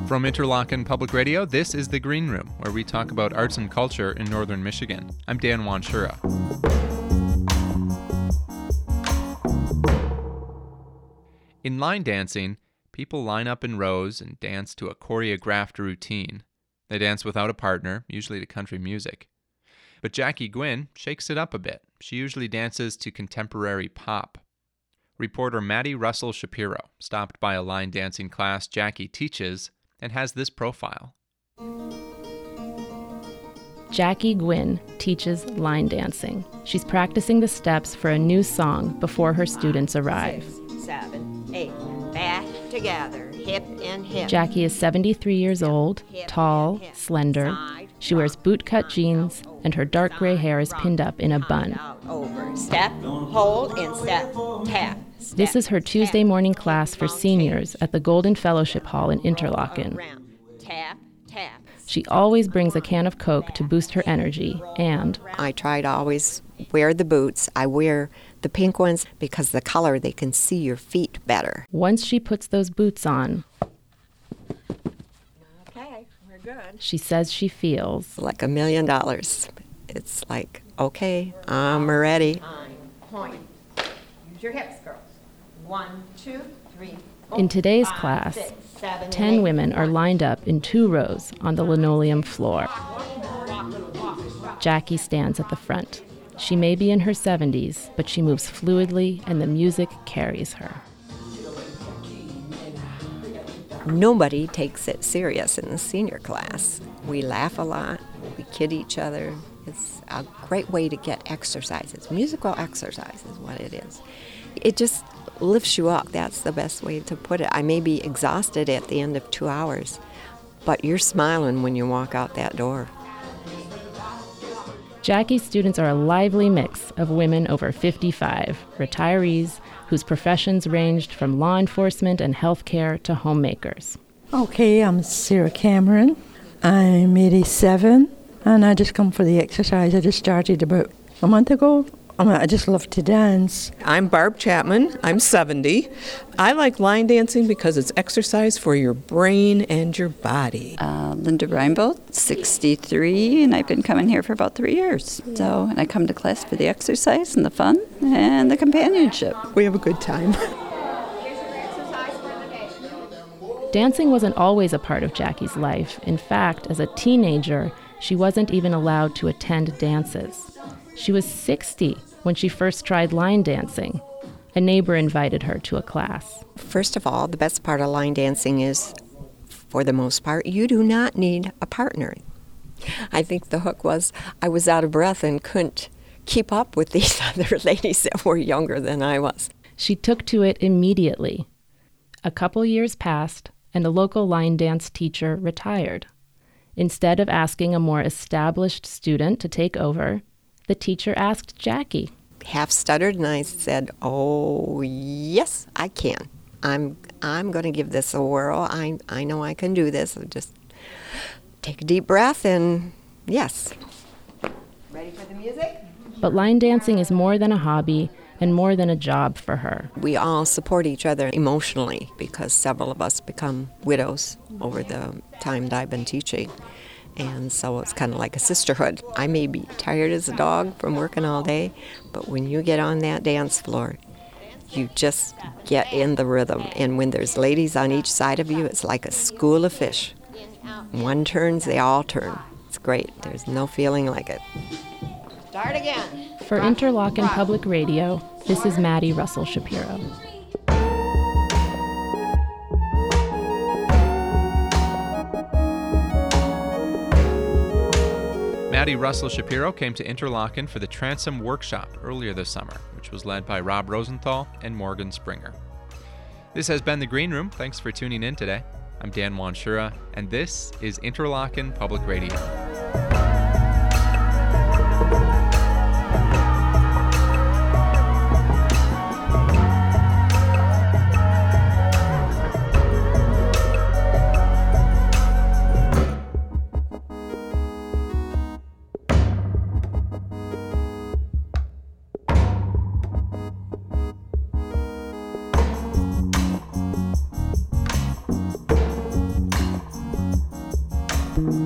From Interlochen Public Radio, this is The Green Room, where we talk about arts and culture in northern Michigan. I'm Dan Wanshura. In line dancing, people line up in rows and dance to a choreographed routine. They dance without a partner, usually to country music. But Jackie Gwynn shakes it up a bit. She usually dances to contemporary pop. Reporter Maddie Russell Shapiro stopped by a line dancing class Jackie teaches and has this profile. Jackie Gwynn teaches line dancing. She's practicing the steps for a new song before her students arrive. 6, 7, 8, back together, hip and hip. Jackie is 73 years old, tall, slender. She wears bootcut jeans, and her dark gray hair is pinned up in a bun. Over, step, hold, and step, tap. This is her Tuesday morning class for seniors at the Golden Fellowship Hall in Interlochen. Tap, tap. She always brings a can of Coke to boost her energy, and I try to always wear the boots. I wear the pink ones because the color, they can see your feet better. Once she puts those boots on, Okay, we're good. she says she feels Like $1 million. It's like, okay, I'm ready. Time, point. Use your hips, girls. 1, 2, 3. In today's 5, class, 6, 7, 10 8. women are lined up in 2 rows on the linoleum floor. Jackie stands at the front. She may be in her 70s, but she moves fluidly and the music carries her. Nobody takes it serious in the senior class. We laugh a lot. We kid each other. It's a great way to get exercises. Musical exercise is what it is. It just lifts you up. That's the best way to put it. I may be exhausted at the end of 2 hours, but you're smiling when you walk out that door. Jackie's students are a lively mix of women over 55, retirees whose professions ranged from law enforcement and healthcare to homemakers. Okay, I'm Sarah Cameron. I'm 87, and I just come for the exercise. I just started about a month ago. I just love to dance. I'm Barb Chapman. I'm 70. I like line dancing because it's exercise for your brain and your body. Linda Reinbold, 63, and I've been coming here for about 3 years. So, and I come to class for the exercise and the fun and the companionship. We have a good time. Dancing wasn't always a part of Jackie's life. In fact, as a teenager, she wasn't even allowed to attend dances. She was 60 when she first tried line dancing. A neighbor invited her to a class. First of all, the best part of line dancing is, for the most part, you do not need a partner. I think the hook was I was out of breath and couldn't keep up with these other ladies that were younger than I was. She took to it immediately. A couple years passed, and a local line dance teacher retired. Instead of asking a more established student to take over, the teacher asked Jackie. Half stuttered, and I said, "Oh, yes, I can. I'm going to give this a whirl. I know I can do this. I'll just take a deep breath, and yes." Ready for the music? But line dancing is more than a hobby and more than a job for her. We all support each other emotionally because several of us become widows over the time that I've been teaching. And so it's kind of like a sisterhood. I may be tired as a dog from working all day, but when you get on that dance floor, you just get in the rhythm. And when there's ladies on each side of you, it's like a school of fish. One turns, they all turn. It's great. There's no feeling like it. Start again. For Interlochen Public Radio, this is Maddie Russell Shapiro. Maddie Russell Shapiro came to Interlochen for the Transom Workshop earlier this summer, which was led by Rob Rosenthal and Morgan Springer. This has been The Green Room. Thanks for tuning in today. I'm Dan Wanshura, and this is Interlochen Public Radio. Bye.